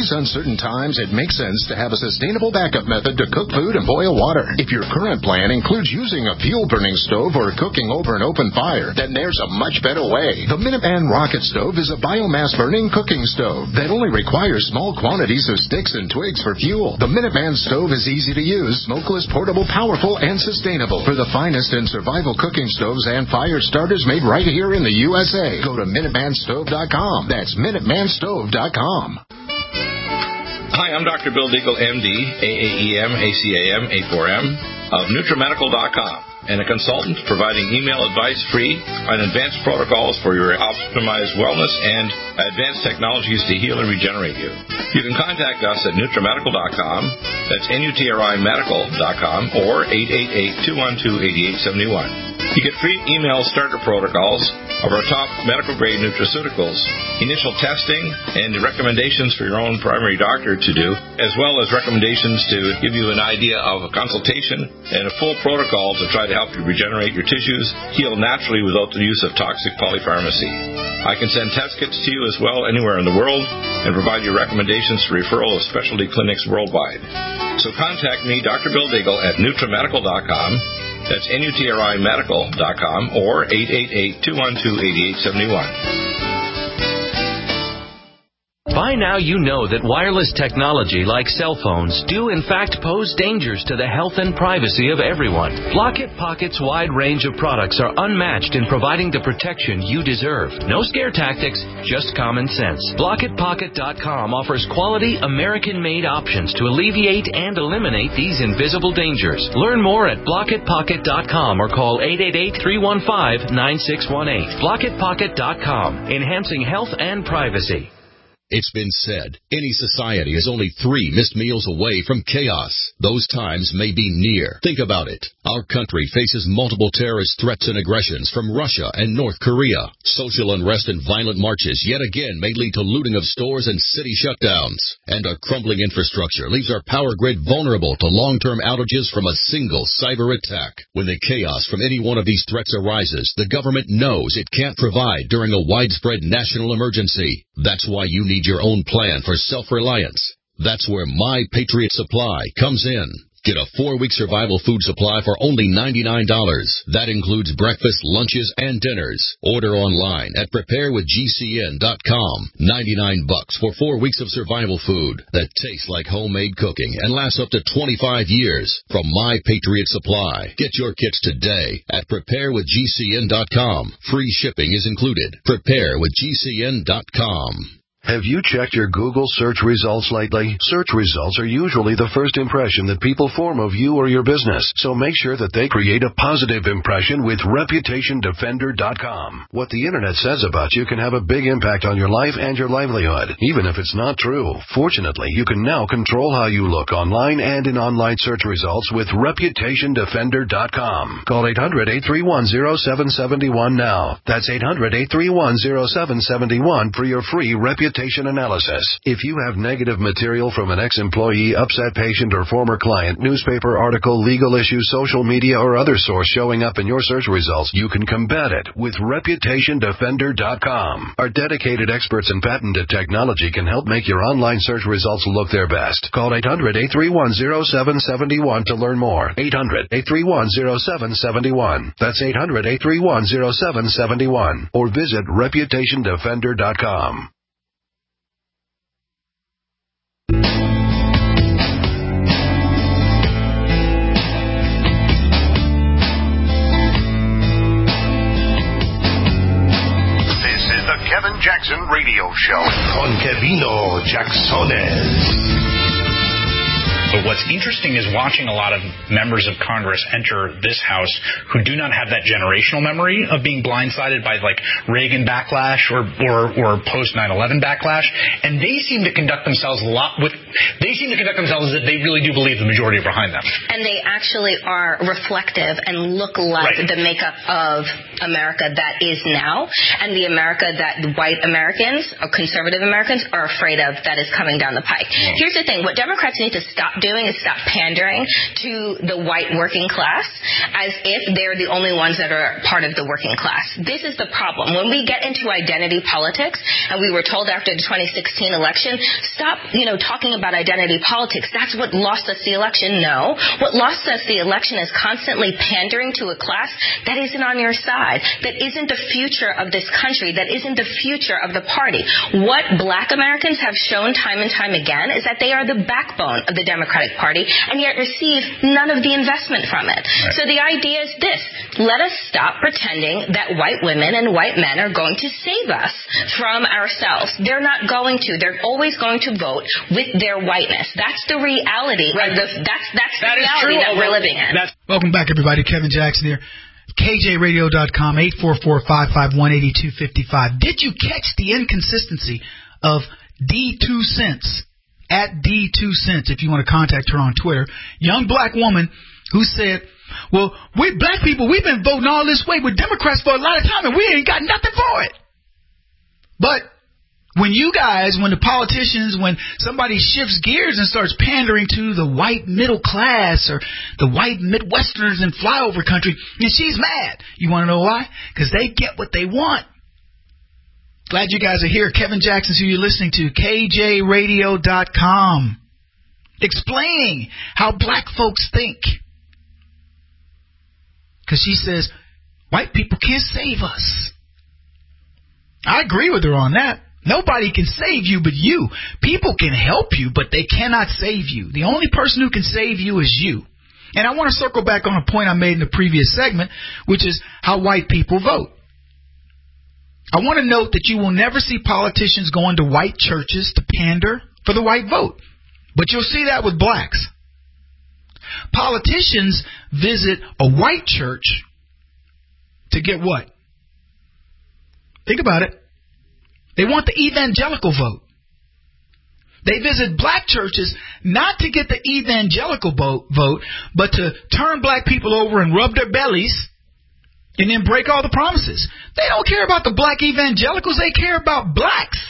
these uncertain times, it makes sense to have a sustainable backup method to cook food and boil water. If your current plan includes using a fuel-burning stove or cooking over an open fire, then there's a much better way. The Minuteman Rocket Stove is a biomass-burning cooking stove that only requires small quantities of sticks and twigs for fuel. The Minuteman Stove is easy to use, smokeless, portable, powerful, and sustainable. For the finest in survival cooking stoves and fire starters made right here in the U S A, go to Minuteman Stove dot com. That's Minuteman Stove dot com. Hi, I'm Doctor Bill Deagle, M D, A A E M, A C A M, A four M, of NutriMedical dot com, and a consultant providing email advice free on advanced protocols for your optimized wellness and advanced technologies to heal and regenerate you. You can contact us at NutriMedical dot com, that's N U T R I Medical dot com, or eight eight eight, two one two, eight eight seven one. You get free email starter protocols of our top medical-grade nutraceuticals, initial testing, and recommendations for your own primary doctor to do, as well as recommendations to give you an idea of a consultation and a full protocol to try to help you regenerate your tissues, heal naturally without the use of toxic polypharmacy. I can send test kits to you as well anywhere in the world and provide you recommendations for referral of specialty clinics worldwide. So contact me, Doctor Bill Deagle, at NutriMedical dot com. That's N U T R I Medical dot com, or eight eight eight, two one two, eight eight seven one. By now you know that wireless technology like cell phones do in fact pose dangers to the health and privacy of everyone. Blockit Pocket's wide range of products are unmatched in providing the protection you deserve. No scare tactics, just common sense. Blockit Pocket dot com offers quality American-made options to alleviate and eliminate these invisible dangers. Learn more at Blockit Pocket dot com or call eight eight eight, three one five, nine six one eight. Blockit Pocket dot com, enhancing health and privacy. It's been said, any society is only three missed meals away from chaos. Those times may be near. Think about it. Our country faces multiple terrorist threats and aggressions from Russia and North Korea. Social unrest and violent marches yet again may lead to looting of stores and city shutdowns. And our crumbling infrastructure leaves our power grid vulnerable to long-term outages from a single cyber attack. When the chaos from any one of these threats arises, the government knows it can't provide during a widespread national emergency. That's why you need your own plan for self-reliance. That's where My Patriot Supply comes in. Get a four-week survival food supply for only ninety-nine dollars. That includes breakfast, lunches, and dinners. Order online at prepare with G C N dot com. ninety-nine bucks for four weeks of survival food that tastes like homemade cooking and lasts up to twenty-five years from My Patriot Supply. Get your kits today at prepare with G C N dot com. Free shipping is included. prepare with G C N dot com. Have you checked your Google search results lately? Search results are usually the first impression that people form of you or your business, so make sure that they create a positive impression with reputation defender dot com. What the internet says about you can have a big impact on your life and your livelihood, even if it's not true. Fortunately, you can now control how you look online and in online search results with reputation defender dot com. Call eight hundred, eight three one, zero seven seven one now. That's eight hundred, eight three one, zero seven seven one for your free reputation analysis. If you have negative material from an ex-employee, upset patient, or former client, newspaper article, legal issue, social media, or other source showing up in your search results, you can combat it with reputation defender dot com. Our dedicated experts in patented technology can help make your online search results look their best. Call eight hundred, eight three one, zero seven seven one to learn more. eight hundred, eight three one, zero seven seven one. That's eight hundred, eight three one, zero seven seven one. Or visit reputation defender dot com. Kevin Jackson Radio Show on Kevino Jacksones. But what's interesting is watching a lot of members of Congress enter this House who do not have that generational memory of being blindsided by, like, Reagan backlash or or, or post nine eleven backlash, and they seem to conduct themselves a lot with. They seem to conduct themselves as if they really do believe the majority are behind them. And they actually are reflective and look like right. the makeup of America that is now, and the America that white Americans or conservative Americans are afraid of that is coming down the pike. Mm. Here's the thing: what Democrats need to stop stop doing is stop pandering to the white working class as if they're the only ones that are part of the working class. This is the problem. When we get into identity politics, and we were told after the twenty sixteen election, stop, you know, talking about identity politics. That's what lost us the election. No. What lost us the election is constantly pandering to a class that isn't on your side, that isn't the future of this country, that isn't the future of the party. What black Americans have shown time and time again is that they are the backbone of the Democratic Party and yet receive none of the investment from it. Right. So the idea is this: let us stop pretending that white women and white men are going to save us from ourselves. They're not going to. They're always going to vote with their whiteness. That's the reality. Right. The, that's that's that the reality that we're living in. Welcome back, everybody. Kevin Jackson here. K J radio dot com, eight four four, five five one, eight two five five. Did you catch the inconsistency of D two cents? At D two cents, if you want to contact her on Twitter. Young black woman who said, well, we black people, we've been voting all this way with Democrats for a lot of time, and we ain't got nothing for it. But when you guys, when the politicians, when somebody shifts gears and starts pandering to the white middle class or the white Midwesterners in flyover country, and she's mad. You want to know why? Because they get what they want. Glad you guys are here. Kevin Jackson's who you're listening to. K J radio dot com. Explaining how black folks think. Because she says, white people can't save us. I agree with her on that. Nobody can save you but you. People can help you, but they cannot save you. The only person who can save you is you. And I want to circle back on a point I made in the previous segment, which is how white people vote. I want to note that you will never see politicians going to white churches to pander for the white vote. But you'll see that with blacks. Politicians visit a white church to get what? Think about it. They want the evangelical vote. They visit black churches not to get the evangelical vote, but to turn black people over and rub their bellies and then break all the promises. They don't care about the black evangelicals. They care about blacks.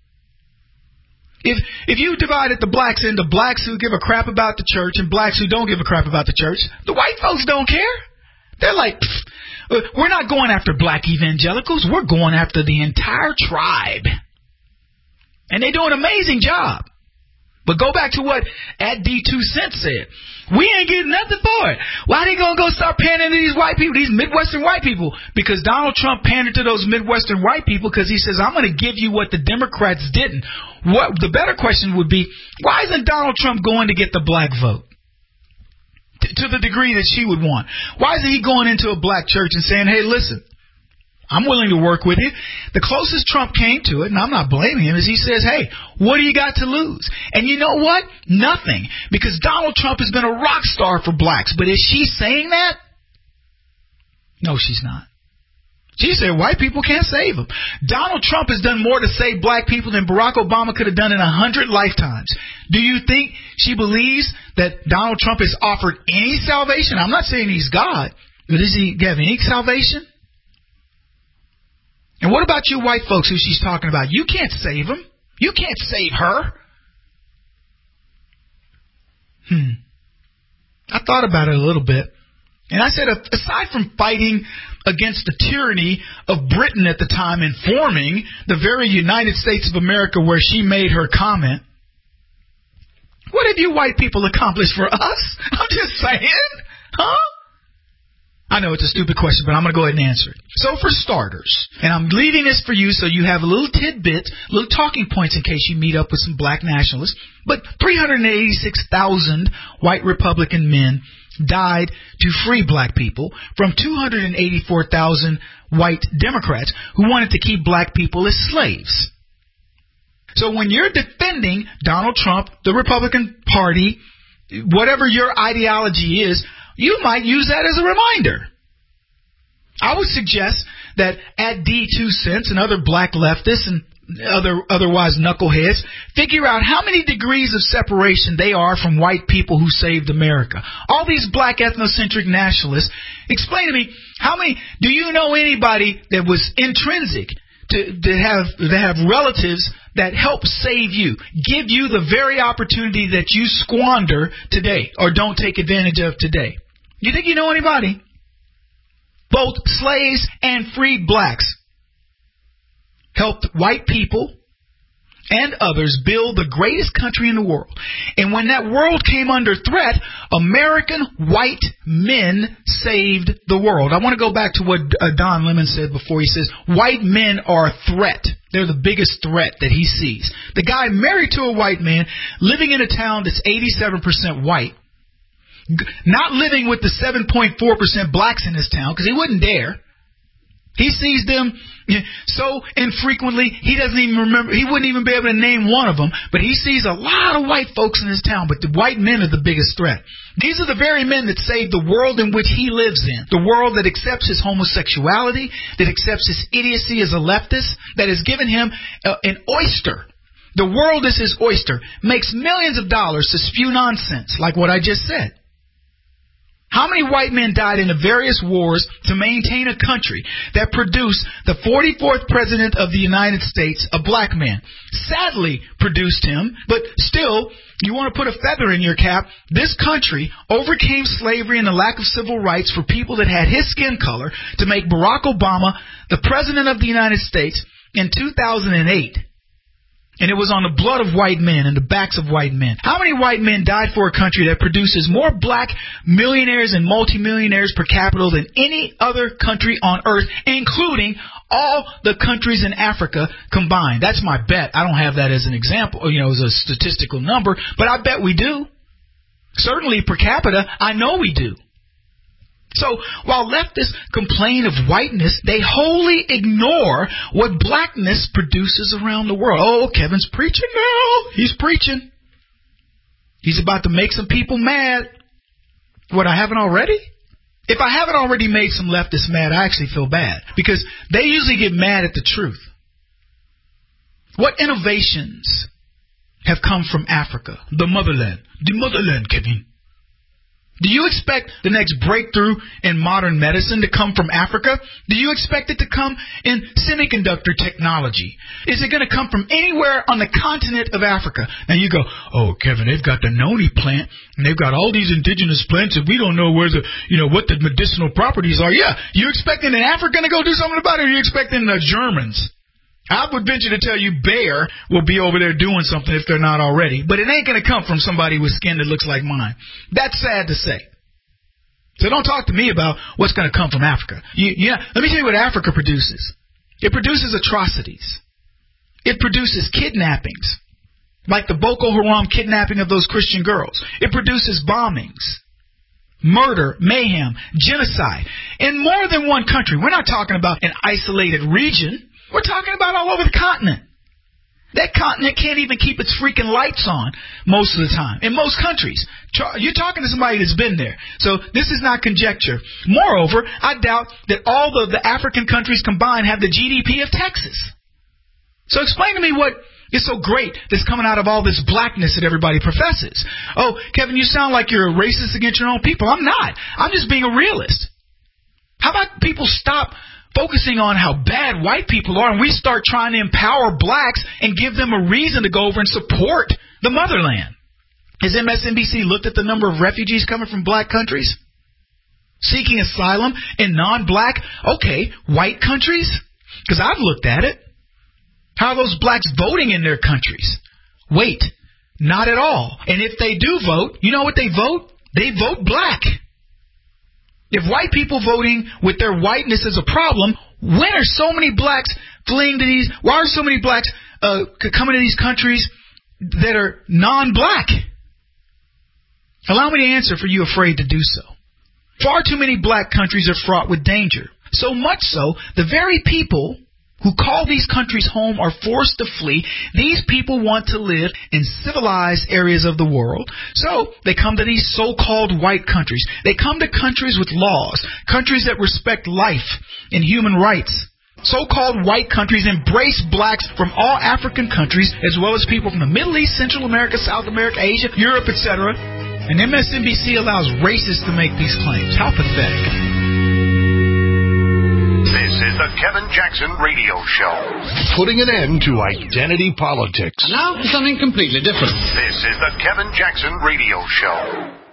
If if you divided the blacks into blacks who give a crap about the church and blacks who don't give a crap about the church, the white folks don't care. They're like, we're not going after black evangelicals. We're going after the entire tribe. And they do an amazing job. But go back to what at D two cents said. We ain't getting nothing for it. Why they gonna go start pandering to these white people, these Midwestern white people? Because Donald Trump pandered to those Midwestern white people because he says, I'm going to give you what the Democrats didn't. What the better question would be, why isn't Donald Trump going to get the black vote? To the degree that she would want. Why isn't he going into a black church and saying, hey, listen, I'm willing to work with you. The closest Trump came to it, and I'm not blaming him, is he says, hey, what do you got to lose? And you know what? Nothing. Because Donald Trump has been a rock star for blacks. But is she saying that? No, she's not. She said white people can't save them. Donald Trump has done more to save black people than Barack Obama could have done in a hundred lifetimes. Do you think she believes that Donald Trump has offered any salvation? I'm not saying he's God, but does he have any salvation? And what about you white folks who she's talking about? You can't save them. You can't save her. Hmm. I thought about it a little bit. And I said, aside from fighting against the tyranny of Britain at the time and forming the very United States of America where she made her comment, what have you white people accomplished for us? I'm just saying. Huh? I know it's a stupid question, but I'm going to go ahead and answer it. So for starters, and I'm leaving this for you so you have a little tidbit, little talking points in case you meet up with some black nationalists, but three hundred eighty-six thousand white Republican men died to free black people from two hundred eighty-four thousand white Democrats who wanted to keep black people as slaves. So when you're defending Donald Trump, the Republican Party, whatever your ideology is, you might use that as a reminder. I would suggest that at D two cents and other black leftists and other otherwise knuckleheads figure out how many degrees of separation they are from white people who saved America. All these black ethnocentric nationalists, explain to me, how many, do you know anybody that was intrinsic to, to have to have relatives that help save you, give you the very opportunity that you squander today or don't take advantage of today. You think you know anybody? Both slaves and freed blacks helped white people and others build the greatest country in the world. And when that world came under threat, American white men saved the world. I want to go back to what uh, Don Lemon said before. He says, white men are a threat. They're the biggest threat that he sees. The guy married to a white man, living in a town that's eighty-seven percent white, not living with the seven point four percent blacks in his town, because he wouldn't dare. He sees them so infrequently, he doesn't even remember, he wouldn't even be able to name one of them, but he sees a lot of white folks in his town, but the white men are the biggest threat. These are the very men that saved the world in which he lives in, the world that accepts his homosexuality, that accepts his idiocy as a leftist, that has given him uh, an oyster. The world is his oyster, makes millions of dollars to spew nonsense, like what I just said. How many white men died in the various wars to maintain a country that produced the forty-fourth president of the United States, a black man? Sadly produced him, but still, you want to put a feather in your cap. This country overcame slavery and the lack of civil rights for people that had his skin color to make Barack Obama the president of the United States in two thousand eight. And it was on the blood of white men and the backs of white men. How many white men died for a country that produces more black millionaires and multimillionaires per capita than any other country on earth, including all the countries in Africa combined? That's my bet. I don't have that as an example, you know, as a statistical number, but I bet we do. Certainly per capita, I know we do. So while leftists complain of whiteness, they wholly ignore what blackness produces around the world. Oh, Kevin's preaching now. He's preaching. He's about to make some people mad. What, I haven't already? If I haven't already made some leftists mad, I actually feel bad, because they usually get mad at the truth. What innovations have come from Africa, the motherland? The motherland, Kevin. Do you expect the next breakthrough in modern medicine to come from Africa? Do you expect it to come in semiconductor technology? Is it going to come from anywhere on the continent of Africa? Now you go, oh, Kevin, they've got the noni plant, and they've got all these indigenous plants, and we don't know where the, you know, what the medicinal properties are. Yeah, you expecting an African to go do something about it, or are you expecting the Germans? I would venture to tell you Bayer will be over there doing something if they're not already. But it ain't going to come from somebody with skin that looks like mine. That's sad to say. So don't talk to me about what's going to come from Africa. You, yeah, let me tell you what Africa produces. It produces atrocities. It produces kidnappings, like the Boko Haram kidnapping of those Christian girls. It produces bombings, murder, mayhem, genocide in more than one country. We're not talking about an isolated region. We're talking about all over the continent. That continent can't even keep its freaking lights on most of the time. In most countries. You're talking to somebody that's been there. So this is not conjecture. Moreover, I doubt that all of the African countries combined have the G D P of Texas. So explain to me what is so great that's coming out of all this blackness that everybody professes. Oh, Kevin, you sound like you're a racist against your own people. I'm not. I'm just being a realist. How about people stop focusing on how bad white people are, and we start trying to empower blacks and give them a reason to go over and support the motherland? Has M S N B C looked at the number of refugees coming from black countries seeking asylum in non-black, okay, white countries? Because I've looked at it. How are those blacks voting in their countries? Wait, not at all. And if they do vote, you know what they vote? They vote black. If white people voting with their whiteness is a problem, when are so many blacks fleeing to these, why are so many blacks uh, coming to these countries that are non-black? Allow me to answer for you afraid to do so. Far too many black countries are fraught with danger. So much so, the very people who call these countries home are forced to flee. These people want to live in civilized areas of the world. So they come to these so-called white countries. They come to countries with laws, countries that respect life and human rights. So-called white countries embrace blacks from all African countries, as well as people from the Middle East, Central America, South America, Asia, Europe, et cetera. And M S N B C allows racists to make these claims. How pathetic. This is is the Kevin Jackson Radio Show. Putting an end to identity politics. And now for something completely different. This is the Kevin Jackson Radio Show.